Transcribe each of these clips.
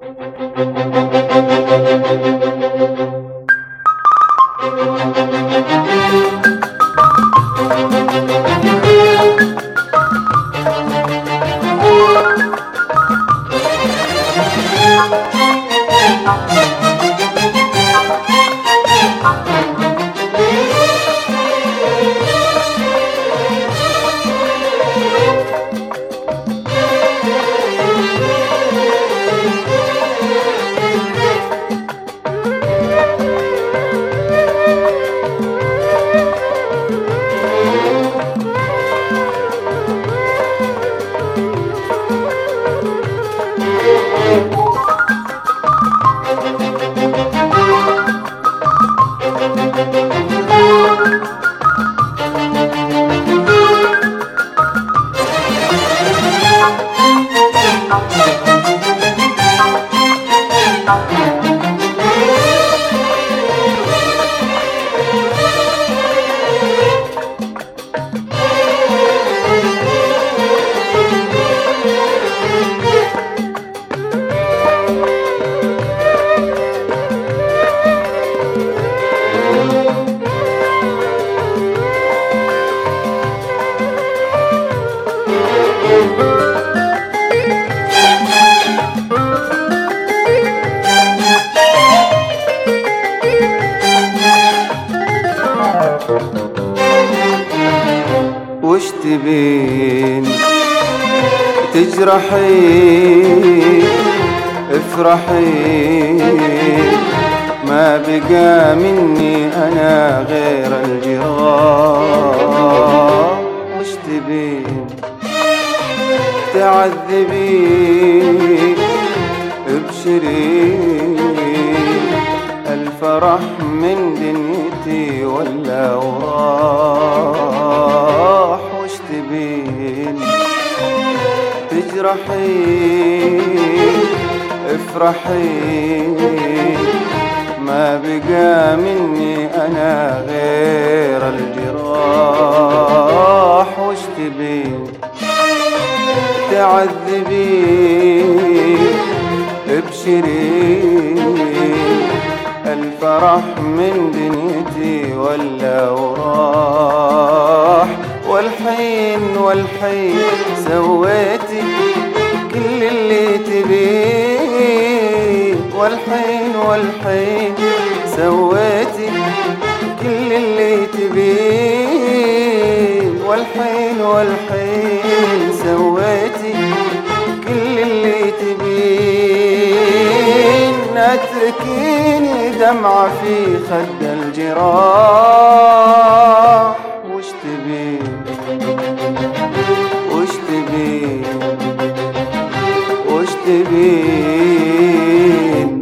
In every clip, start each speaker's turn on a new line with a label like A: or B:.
A: وش تبين تجرحي افرحي، ما بقى مني أنا غير الجراح. وش تبين تعذبي ابشري، الفرح من دنيتي ولا وراح. وش تبين تجرحي افرحي، ما بقى مني أنا غير الجراح. وش تبين تعذبي ابشري، الفرح من دنيتي ولا وراح. والحين سويتي كل اللي تبيه، والحين سويتي كل اللي تبيه، والحين سويتي كل اللي تبيه. اتركيني دمعة في خد الجراح. وش تبين وش تبين وش تبين.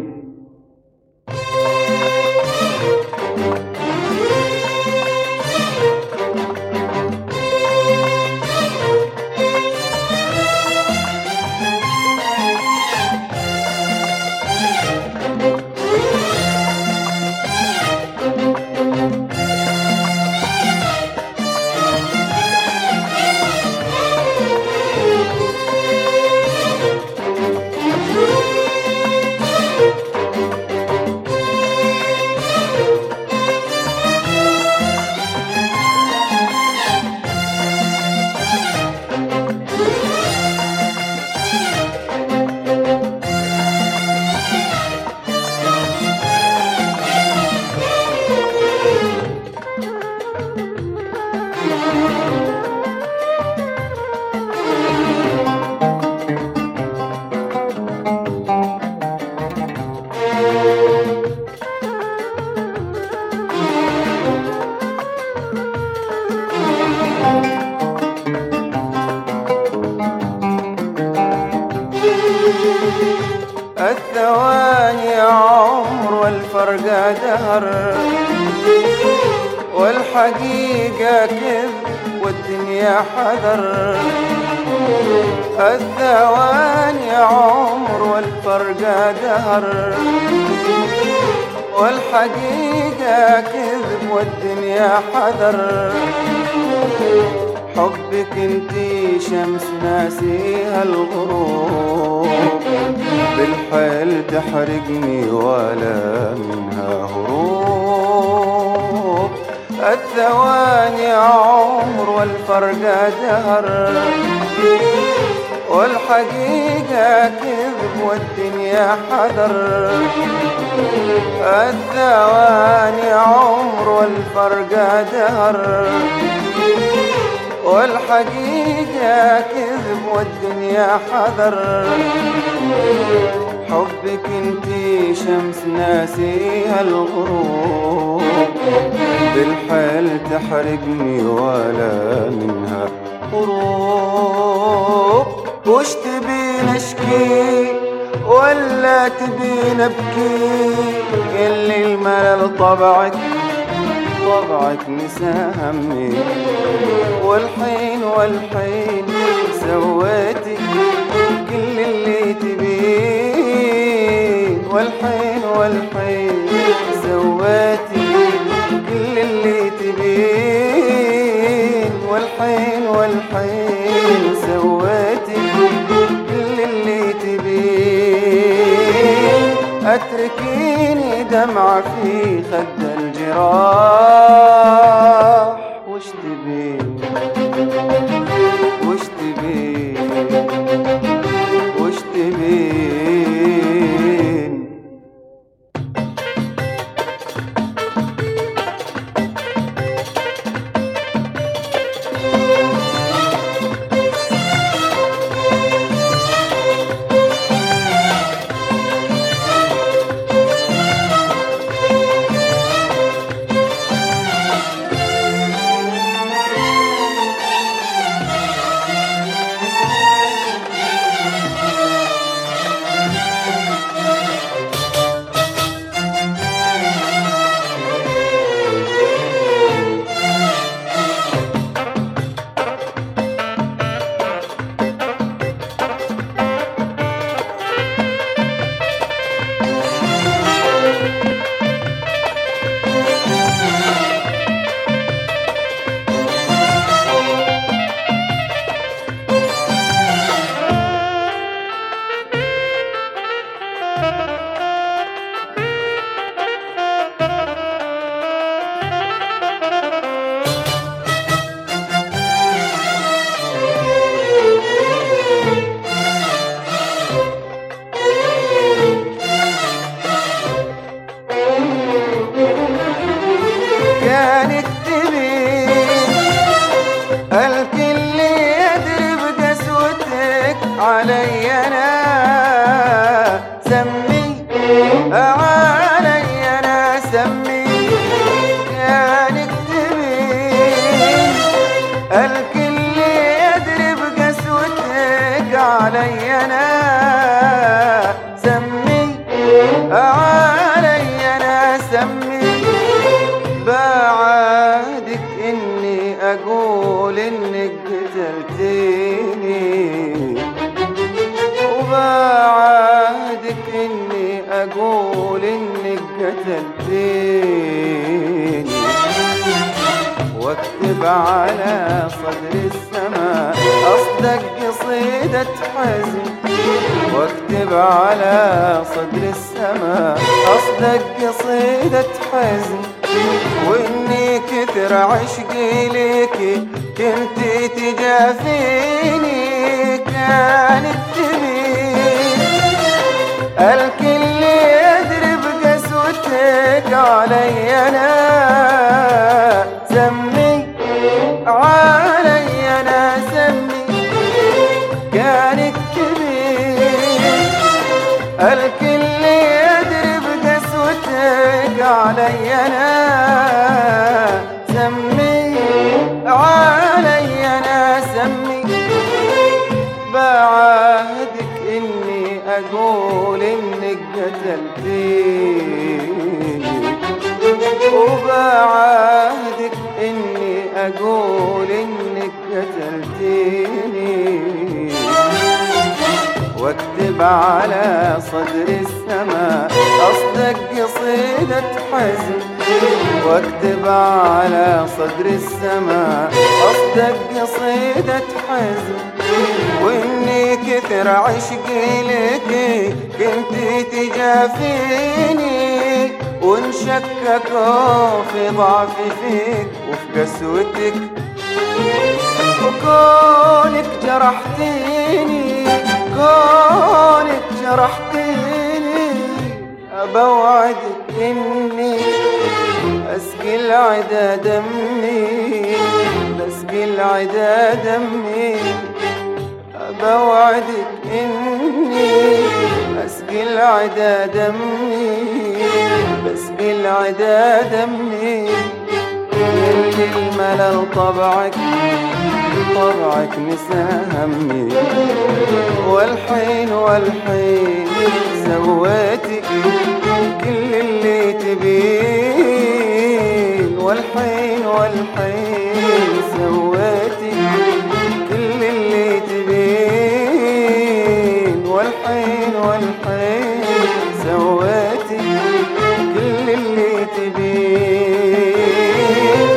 A: الثواني عمر والفرقة دهر، والحقيقة كذب والدنيا حذر. الثواني عمر والفرقة دهر، والحقيقة كذب والدنيا حذر. حبك انتي شمس ناسيها الغروب، بالحيل تحرقني ولا منها هروب. الثواني عمر والفرقة دهر، والحقيقة كذب والدنيا حذر. الثواني عمر والفرقة دهر، والحقيقة كذب والدنيا حذر. حبك انتي شمس ناسيها الغروب، بالحيل تحرقني ولا منها هروب. وش تبين اشكي ولا تبين ابكي، اللي الملل طبعك نسى همي. والحين سويتي كل اللي تبين. والحين سويتي كل اللي تبين. والحين سويتي كل اللي تبين. اتركيني دمعة في خد الجراح. وش تبين وش تبين. كانك تبين الكل يدري بقسوتك علي انا. سمي علي انا سمي. كانك تبين الكل يدري بقسوتك علي انا. سمي علي انا سمي. بعادك اني اقول انك قتلتيني، وبعادك اني اقول انك قتلتيني. واكتب على صدر السماء اصدق قصيدة حزن. واكتب على صدر السماء اصدق قصيدة حزن. واني كثر عشقي ليكي كنتي تجافيني. كانت تبين الكل يدري بقسوتك علي انا. سمي علي انا سمي. كانت تبين الكل يدري بقسوتك علي انا. سمي علي انا سمي. بعهدك اني اقول انك قتلتيني، وبعهدك اني اقول انك قتلتيني. واكتب على صدر السماء اصدق قصيدة حزن. واكتب على صدر السماء اصدق قصيدة حزن. وإني كثر عشقي لك كنت تجافيني، ونشككوا في ضعفي فيك وفي قسوتك، وكونك جرحتيني، كونك جرحتيني، أبوعدك إني أسقي العدا دمي، بسقي العدا دمي، بوعدك إني أسقي العدا دمي، بسقي العدا دمي. يلي الملل طبعك، طبعك نسى همي، والحين والحين سويتي كل اللي تبين، والحين والحين سويتي كل اللي تبين، والحين والحين سويتي كل اللي تبين.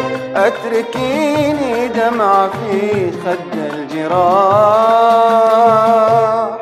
A: أتركيني دمعة في خد الجراح،